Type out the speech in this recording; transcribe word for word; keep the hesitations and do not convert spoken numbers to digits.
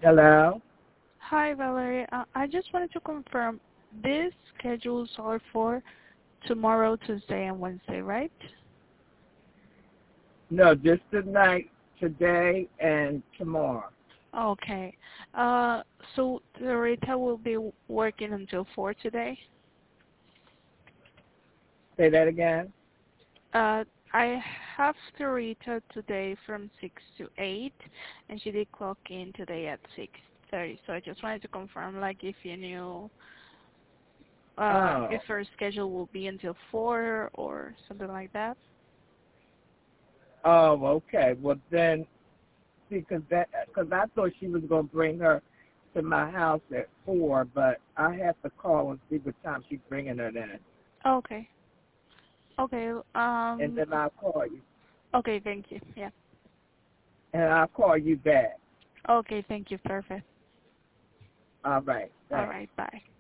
Hello? Hi, Valerie. Uh, I just wanted to confirm these schedules are for tomorrow, Tuesday, and Wednesday, right? No, just tonight, today, and tomorrow. Okay. Uh, so Rita will be working until four today? Say that again? Uh, I have Rita today from six to eight, and she did clock in today at six thirty. So I just wanted to confirm, like, if you knew uh, Oh. if her schedule will be until four or something like that. Oh, okay. Well, then, because that, because I thought she was going to bring her to my house at four, but I have to call and see what time she's bringing her then. Okay. Okay. And Um. then I'll call you. Okay. Thank you. Yeah. And I'll call you back. Okay. Thank you. Perfect. All right. All Thanks. right. Bye.